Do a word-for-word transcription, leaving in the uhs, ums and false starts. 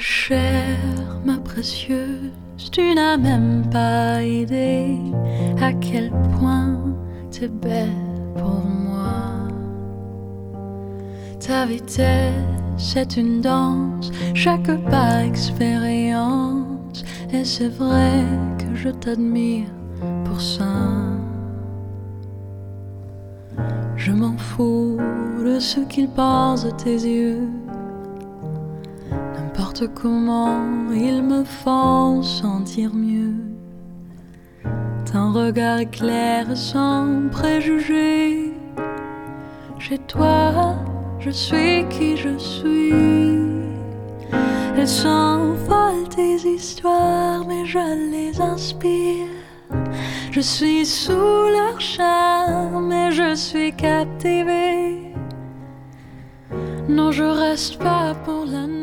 chère, ma précieuse, tu n'as même pas idée à quel point t'es belle pour moi. Ta vitesse est une danse, chaque pas expérience, et c'est vrai que je t'admire pour ça. Je m'en fous de ce qu'ils pensent de tes yeux. N'importe comment, ils me font sentir mieux. Ton regard est clair et sans préjugés. Chez toi, je suis qui je suis. Elles s'envolent tes histoires, mais je les inspire. Je suis sous leur charme et je suis captivée. Non, je reste pas pour la nuit.